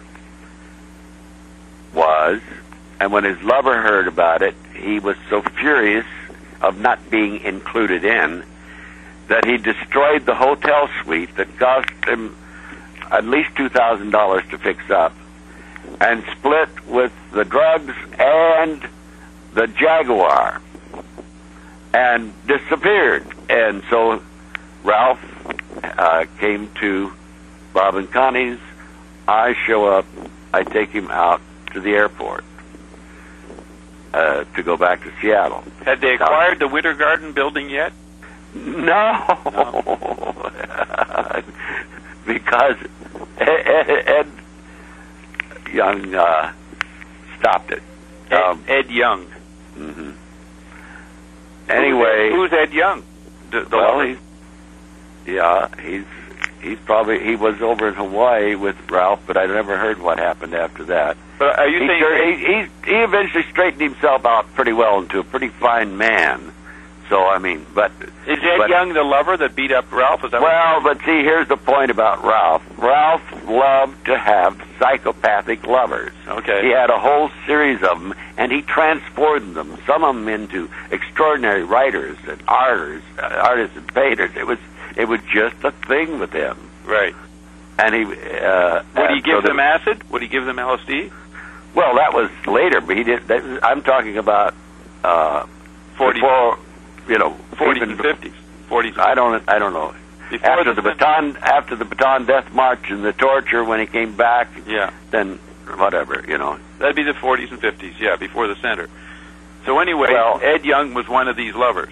was, and when his lover heard about it, he was so furious of not being included in that he destroyed the hotel suite that cost him at least two thousand dollars to fix up, and split with the drugs and the Jaguar, and disappeared. And so Ralph Uh, came to Bob and Connie's. I show up. I take him out to the airport uh, to go back to Seattle. Had they acquired the Winter Garden building yet? No, no. Because Ed, Ed Young uh, stopped it. Ed, um, Ed Young. Mm-hmm. Anyway, who's Ed, who's Ed Young? The, the well, he's Yeah, he's he's probably he was over in Hawaii with Ralph, but I never heard what happened after that. But are you he, saying he, he he eventually straightened himself out pretty well into a pretty fine man? So I mean, but is Ed but, Young the lover that beat up Ralph? Is that well, but see, here's the point about Ralph. Ralph loved to have psychopathic lovers. Okay, he had a whole series of them, and he transformed them. Some of them into extraordinary writers and artists, uh, artists and painters. It was. It was just a thing with him. Right. and he uh, would he give so them the, acid? Would he give them L S D? Well, that was later, but he did. That, I'm talking about uh, forty, before, you know, forties and fifties. Forties. I don't. I don't know. Before after the, the Bataan, after the Bataan Death March and the torture, when he came back, yeah, then whatever, you know. That'd be the forties and fifties, yeah, before the center. So anyway, well, Ed Young was one of these lovers.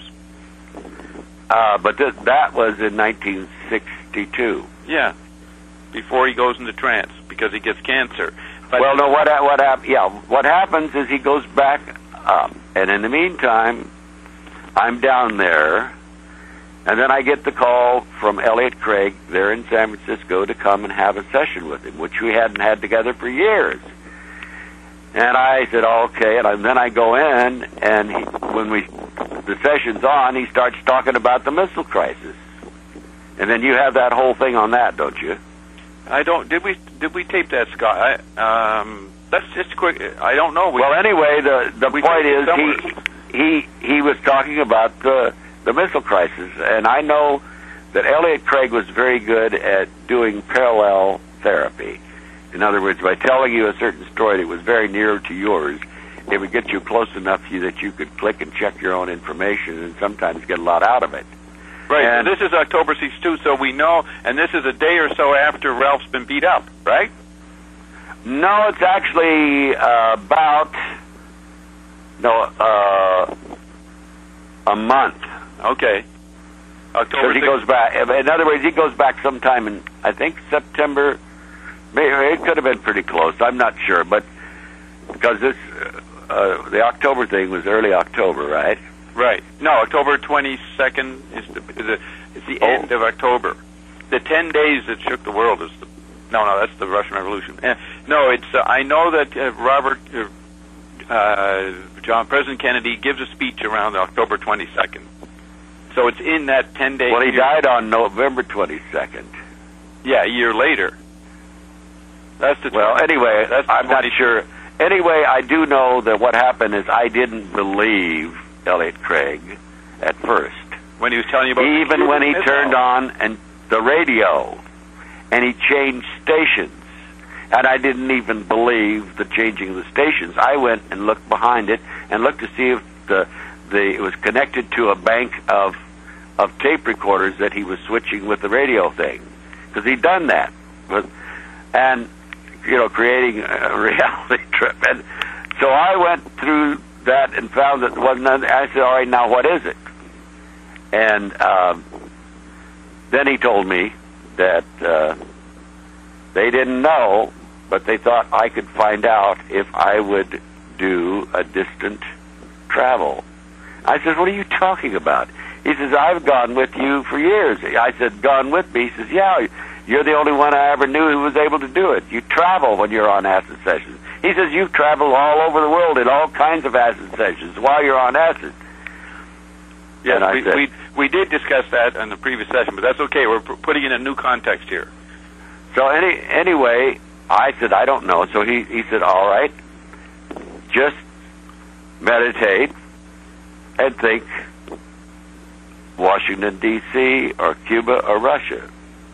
Uh, but th- that was in nineteen sixty-two. Yeah, before he goes into trance because he gets cancer. But well, no, what what hap- Yeah, what happens is he goes back up, and in the meantime, I'm down there. And then I get the call from Elliot Craig there in San Francisco to come and have a session with him, which we hadn't had together for years. And I said, okay. And I, then I go in, and he, when we the session's on, he starts talking about the missile crisis. And then you have that whole thing on that, don't you? I don't. Did we did we tape that, Scott? I, um, that's just quick. I don't know. We, well, anyway, the the point is he he he was talking about the. the missile crisis, and I know that Elliot Craig was very good at doing parallel therapy. In other words, by telling you a certain story that was very near to yours, it would get you close enough to you that you could click and check your own information and sometimes get a lot out of it. Right, and so this is October sixty-two, so we know, and this is a day or so after Ralph's been beat up, right? No, it's actually uh, about, no, uh, a month. Okay. October. Because he goes back. In other words, he goes back sometime in, I think, September. Maybe it could have been pretty close. I'm not sure, but because this, uh, the October thing was early October, right? Right. No, October twenty-second is the is the, is the oh. end of October. The ten days that shook the world is the. No, no, that's the Russian Revolution. Uh, no, it's. Uh, I know that uh, Robert. Uh, uh, John President Kennedy gives a speech around October twenty-second. So it's in that ten-day Well, he period. died on November twenty-second. Yeah, a year later. That's the well, anyway, that's I'm not sure. Anyway, I do know that what happened is I didn't believe Elliot Craig at first. When he was telling you about... Even when he turned on and the radio, and he changed stations. And I didn't even believe the changing of the stations. I went and looked behind it and looked to see if the... The, it was connected to a bank of of tape recorders that he was switching with the radio thing, because he'd done that, but, and you know, creating a reality trip. And so I went through that and found that there wasn't. I said, "All right, now what is it?" And um, then he told me that uh, they didn't know, but they thought I could find out if I would do a distant travel. I said, what are you talking about? He says, I've gone with you for years. I said, gone with me? He says, yeah, you're the only one I ever knew who was able to do it. You travel when you're on acid sessions. He says, you've traveled all over the world in all kinds of acid sessions while you're on acid. Yes, and I we, said, we, we did discuss that in the previous session, but that's okay. We're p- putting in a new context here. So any, anyway, I said, I don't know. So he, he said, all right, just meditate and think Washington, D C, or Cuba, or Russia.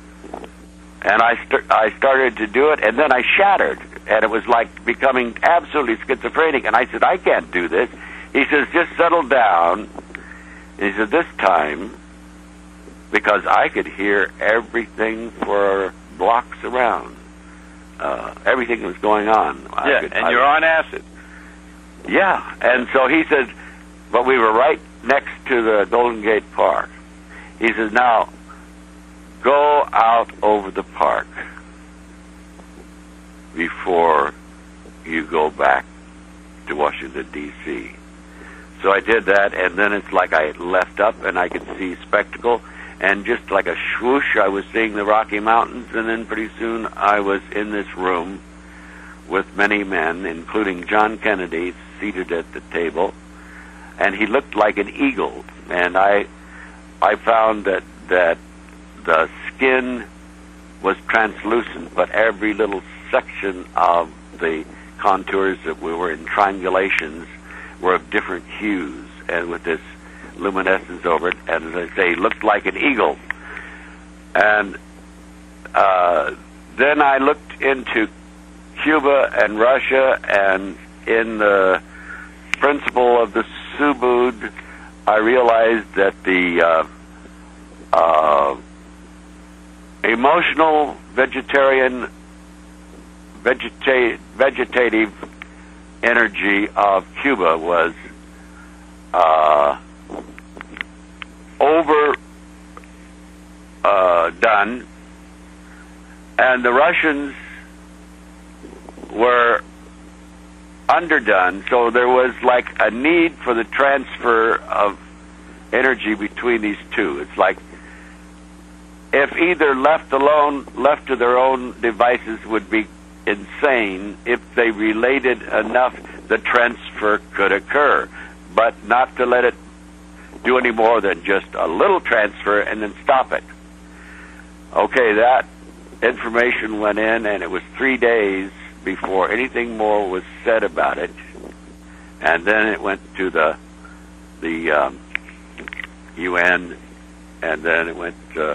And I, st- I started to do it, and then I shattered, and it was like becoming absolutely schizophrenic. And I said, I can't do this. He says, just settle down. He said, this time, because I could hear everything for blocks around. Uh, everything was going on. I Yeah, could, and I, you're on acid. Yeah, and so he said, but we were right next to the Golden Gate Park. He says, now, go out over the park before you go back to Washington, D C So I did that, and then it's like I left up, and I could see spectacle, and just like a swoosh, I was seeing the Rocky Mountains, and then pretty soon I was in this room with many men, including John Kennedy, seated at the table, and he looked like an eagle. And I, I found that that the skin was translucent, but every little section of the contours that we were in triangulations were of different hues, and with this luminescence over it. And as I say, he looked like an eagle. And uh, then I looked into Cuba and Russia, and in the principle of the Subud, I realized that the uh, uh, emotional vegetarian vegeta- vegetative energy of Cuba was uh, over uh, done, and the Russians were underdone, so there was like a need for the transfer of energy between these two. It's like if either left alone, left to their own devices, would be insane. If they related enough, the transfer could occur, but not to let it do any more than just a little transfer and then stop it. Okay, that information went in, and it was three days before anything more was said about it, and then it went to the the um, U N, and then it went uh,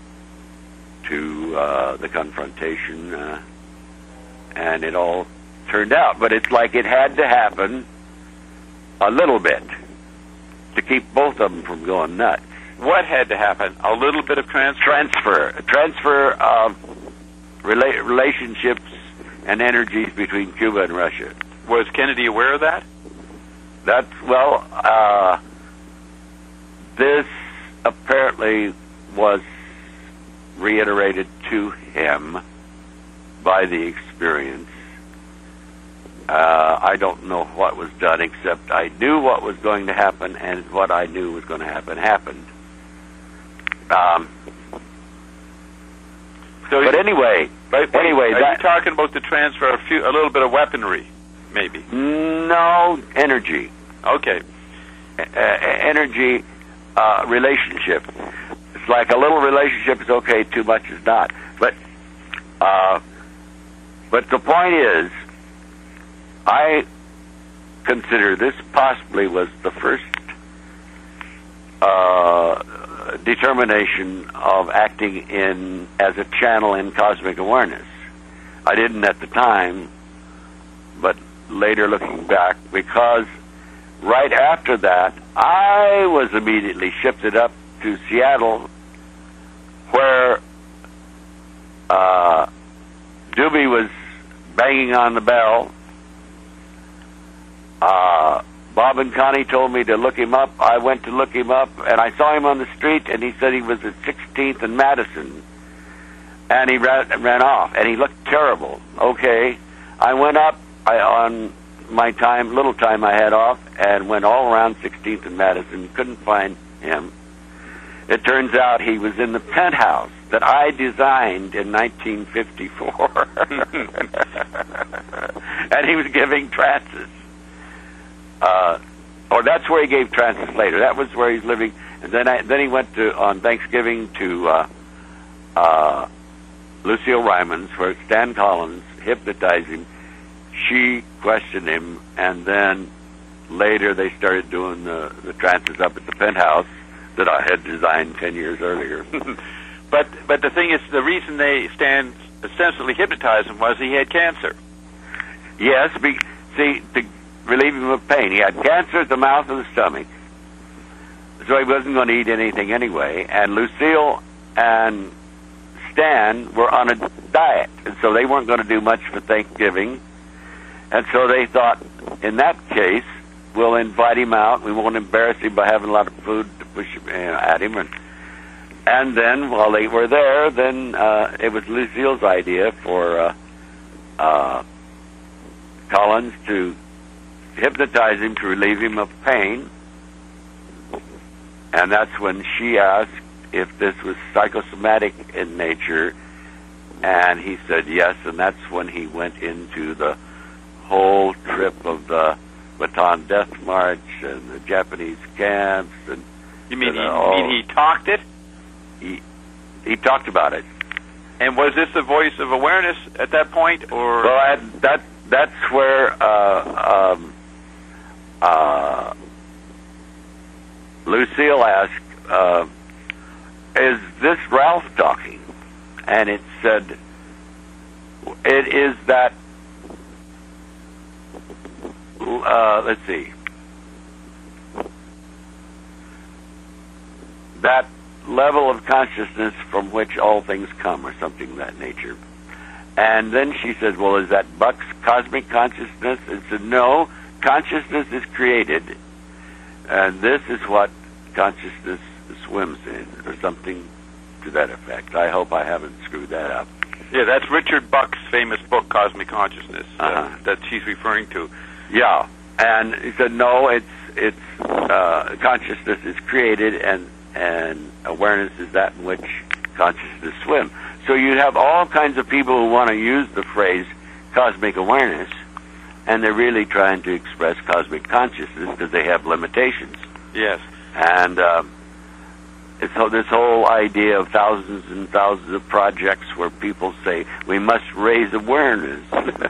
to uh, the confrontation, uh, and it all turned out. But it's like it had to happen a little bit to keep both of them from going nuts. What had to happen? A little bit of transfer? Transfer. Transfer of rela- relationships and energies between Cuba and Russia. Was Kennedy aware of that? That's, well, uh, this apparently was reiterated to him by the experience. Uh, I don't know what was done, except I knew what was going to happen, and what I knew was going to happen happened. Um, so but anyway, but, but anyway, are that, you talking about the transfer of a, few, a little bit of weaponry, maybe? No, energy. Okay. Uh, energy uh, relationship. It's like a little relationship is okay, too much is not. But, uh, but the point is, I consider this possibly was the first uh, determination of acting in as a channel in cosmic awareness. I didn't at the time, but later looking back, because right after that, I was immediately shifted up to Seattle, where uh, Doobie was banging on the bell. Uh, Bob and Connie told me to look him up. I went to look him up, and I saw him on the street, and he said he was at sixteenth and Madison, and he ran, ran off, and he looked terrible. Okay, I went up I, on my time, little time I had off, and went all around sixteenth and Madison, couldn't find him. It turns out he was in the penthouse that I designed in nineteen fifty-four, and he was giving trances. Uh, or that's where he gave trances later. That was where he's living. And then I, then he went to on Thanksgiving to uh, uh, Lucille Ryman's, where Stan Collins hypnotized him. She questioned him, and then later they started doing the, the trances up at the penthouse that I had designed ten years earlier. but but the thing is, the reason they Stan essentially hypnotized him was he had cancer. Yes, be, see, to relieve him of pain. He had cancer at the mouth of the stomach, so he wasn't going to eat anything anyway. And Lucille and Stan were on a diet, and so they weren't going to do much for Thanksgiving. And so they thought, in that case, we'll invite him out. We won't embarrass him by having a lot of food to push him, you know, at him. And, and then, while they were there, then uh, it was Lucille's idea for uh, uh, Collins to hypnotize him to relieve him of pain. And that's when she asked if this was psychosomatic in nature, and he said yes, and that's when he went into the whole trip of the Bataan Death March and the Japanese camps. And you mean, and, he, uh, mean he talked it? He, he talked about it. And was this the voice of awareness at that point, or? Well, I, that that's where uh, um, uh, Lucille asked, uh, "Is this Ralph talking?" And it said, It is that, uh, let's see, that level of consciousness from which all things come, or something of that nature. And then she said, well, is that Buck's cosmic consciousness? And said, no, consciousness is created, and this is what consciousness swims in, or something to that effect. I hope I haven't screwed that up. Yeah, that's Richard Buck's famous book, Cosmic Consciousness, uh, uh-huh. that she's referring to. Yeah, and he said, no, it's it's uh, consciousness is created, and and awareness is that in which consciousness swims. So you have all kinds of people who want to use the phrase cosmic awareness, and they're really trying to express cosmic consciousness because they have limitations. Yes. And uh, it's so this whole idea of thousands and thousands of projects where people say, we must raise awareness.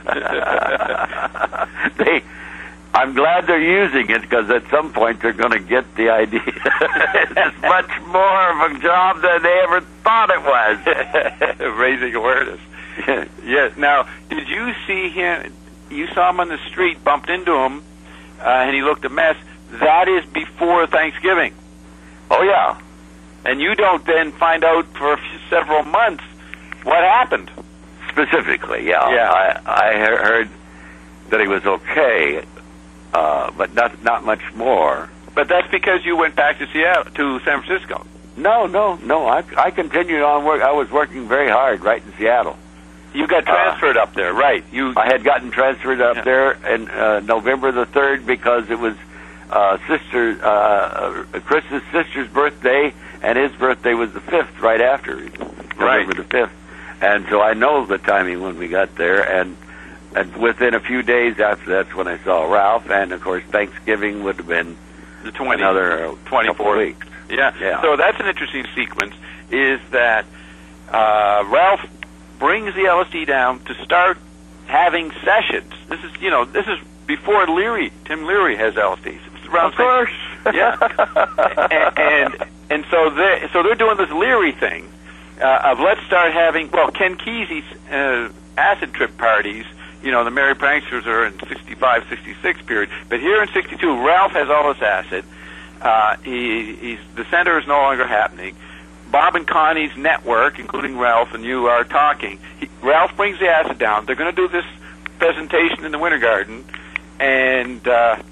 they, I'm glad they're using it, because at some point they're going to get the idea. It's much more of a job than they ever thought it was. Raising awareness. Yes. Now, did you see him? You saw him on the street, bumped into him, uh, and he looked a mess. That is before Thanksgiving. Oh, yeah. And you don't then find out for a few, several months what happened. Specifically, yeah. Yeah. I, I heard that he was okay, uh, but not not much more. But that's because you went back to Seattle, to San Francisco. No, no, no. I, I continued on work. I was working very hard right in Seattle. You got transferred uh, up there, right? You. I had gotten transferred up yeah. there in uh, November the third, because it was uh, sister uh, Chris's sister's birthday, and his birthday was the fifth, right after November right. the fifth. And so I know the timing when we got there, and and within a few days after that's when I saw Ralph, and of course Thanksgiving would have been the twentieth, another uh, twenty-four weeks. Yeah. yeah. So that's an interesting sequence. Is that uh, Ralph brings the L S D down to start having sessions. This is, you know, this is before Leary, Tim Leary has L S D. It's around of course. Yeah. and, and and so they so they're doing this Leary thing uh, of let's start having. Well, Ken Kesey's uh, acid trip parties. You know, the Merry Pranksters are in sixty-five, sixty-six period, but here in sixty-two, Ralph has all this acid. Uh, he, he's the center is no longer happening. Bob and Connie's network, including Ralph and you, are talking. He, Ralph brings the acid down. They're going to do this presentation in the Winter Garden, and uh,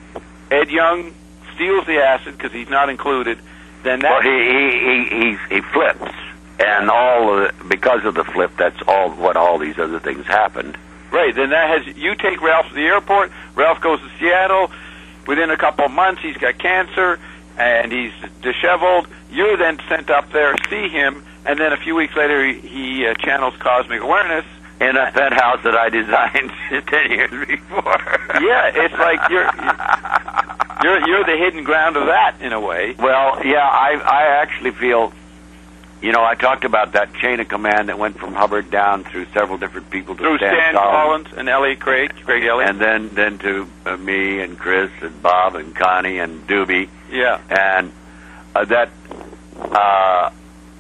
Ed Young steals the acid because he's not included. Then that well, he he he he's, he flips, and all of the, because of the flip, that's all what all these other things happened. Right. Then that has you take Ralph to the airport. Ralph goes to Seattle. Within a couple of months, he's got cancer and he's disheveled. You're then sent up there, see him, and then a few weeks later, he, he uh, channels cosmic awareness in a penthouse that I designed ten years before. Yeah, it's like you're you're you're the hidden ground of that in a way. Well, yeah, I I actually feel, you know, I talked about that chain of command that went from Hubbard down through several different people to through Stan, Stan Collins, Collins and Elliot Craig, Craig Elliott, and then then to uh, me and Chris and Bob and Connie and Doobie. Yeah, and uh, that uh,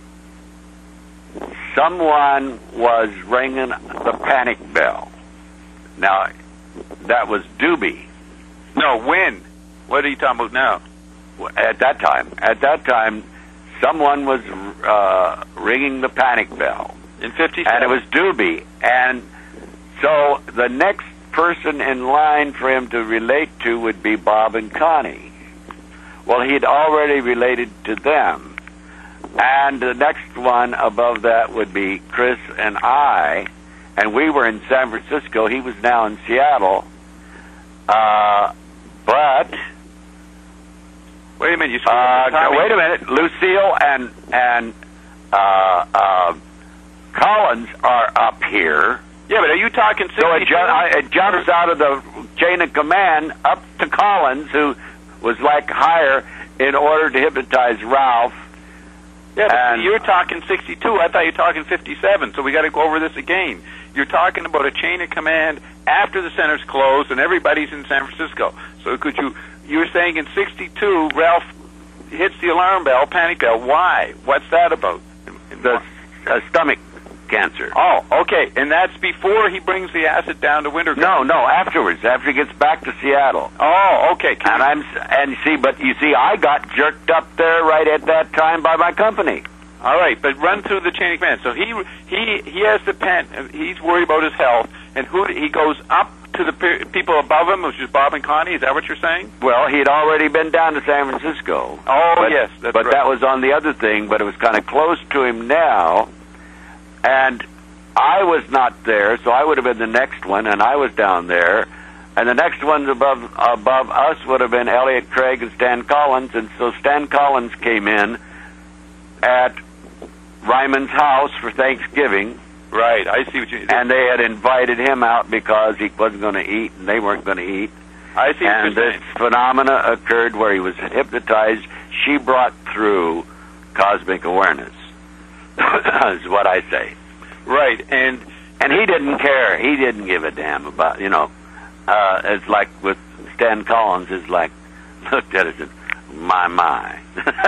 someone was ringing the panic bell. Now, that was Doobie. No, when? What are you talking about now? At that time, at that time, someone was uh, ringing the panic bell. In fifty-seven. And it was Doobie. And so the next person in line for him to relate to would be Bob and Connie. Well, he'd already related to them. And the next one above that would be Chris and I. And we were in San Francisco. He was now in Seattle. Uh, but... Wait a minute, you uh, no, wait a minute. Lucille and and uh, uh, Collins are up here. Yeah, but are you talking sixty-two? So it, ju- I, it jumps out of the chain of command up to Collins, who was like higher in order to hypnotize Ralph. Yeah, but and, you're talking sixty-two. I thought you were talking fifty-seven, so we got to go over this again. You're talking about a chain of command after the center's closed and everybody's in San Francisco. So could you... You were saying in sixty-two, Ralph hits the alarm bell, panic bell. Why? What's that about? The uh, stomach cancer. Oh, okay. And that's before he brings the acid down to Winter No, no, afterwards, after he gets back to Seattle. Oh, okay. Can and I'm and see, but you see, I got jerked up there right at that time by my company. All right, but run through the chain of command. So he he he has the pen. He's worried about his health, and who he goes up to the pe- people above him, which is Bob and Connie. Is that what you're saying? Well, he had already been down to San Francisco. Oh, but, yes, that's but right. that was on the other thing. But it was kind of close to him now, and I was not there, so I would have been the next one, and I was down there. And the next ones above above us would have been Elliot Craig and Stan Collins, and so Stan Collins came in at Ryman's house for Thanksgiving. Right, I see what you mean. And they had invited him out because he wasn't going to eat, and they weren't going to eat. I see what and you're this saying. phenomena occurred where he was hypnotized. She brought through cosmic awareness, is what I say. Right, and and he didn't care. He didn't give a damn about, you know. Uh, it's like with Stan Collins, is like, looked at it and said, my, my.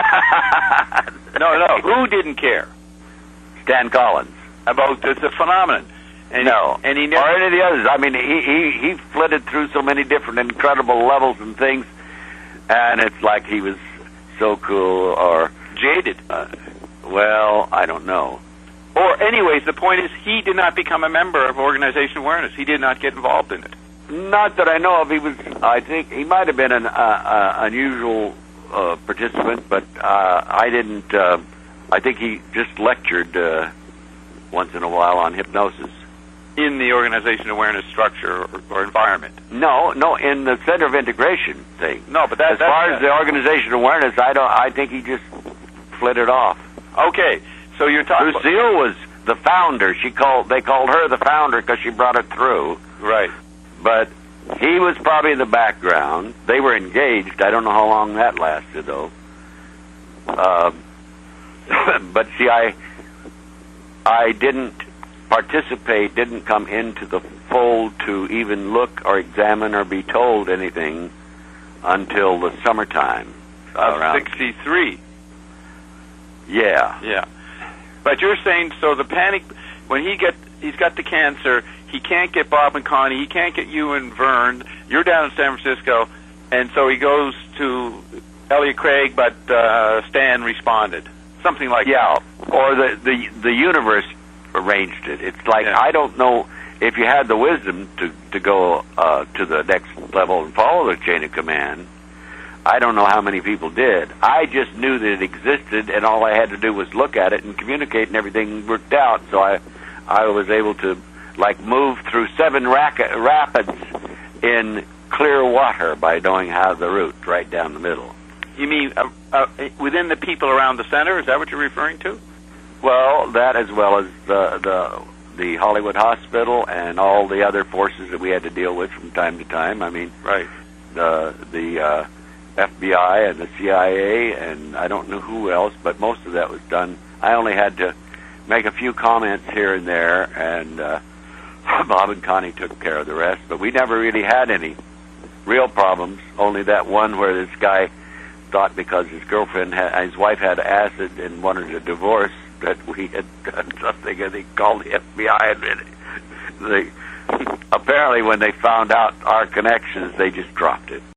no, no, who didn't care? Stan Collins. About the, the phenomenon. And no, he, and he never, or any of the others. I mean, he, he, he flitted through so many different incredible levels and things, and it's like he was so cool or jaded. Uh, well, I don't know. Or anyways, the point is he did not become a member of Organization Awareness. He did not get involved in it. Not that I know of. He was, I think, he might have been an uh, uh, unusual uh, participant, but uh, I didn't, uh, I think he just lectured uh, once in a while on hypnosis. In the Organization Awareness structure or, or environment? No, no, in the Center of Integration thing. No, but that, as far as the Organization Awareness, I don't. I think he just flitted off. Okay, so you're talking. Lucille was the founder. She called. They called her the founder because she brought it through. Right. But he was probably in the background. They were engaged. I don't know how long that lasted, though. Uh, but see, I, I didn't participate, didn't come into the fold to even look or examine or be told anything until the summertime. Of sixty-three. Yeah. Yeah. But you're saying, so the panic, when he get, he's got the cancer, he can't get Bob and Connie, he can't get you and Vern, you're down in San Francisco, and so he goes to Elliot Craig, but uh, Stan responded. Something like yeah. that. Or the, the, the universe arranged it. It's like, yeah. I don't know if you had the wisdom to, to go uh, to the next level and follow the chain of command. I don't know how many people did. I just knew that it existed, and all I had to do was look at it and communicate, and everything worked out. So I, I was able to, like, move through seven rac- rapids in clear water by knowing how the route right down the middle. You mean uh, uh, within the people around the center? Is that what you're referring to? Well, that as well as the the the Hollywood Hospital and all the other forces that we had to deal with from time to time. I mean, right, the the uh, F B I and the C I A and I don't know who else, but most of that was done. I only had to make a few comments here and there, and uh, Bob and Connie took care of the rest. But we never really had any real problems. Only that one where this guy thought because his girlfriend, had, his wife had acid and wanted a divorce, that we had done something, and he called the F B I, and they, apparently when they found out our connections, they just dropped it.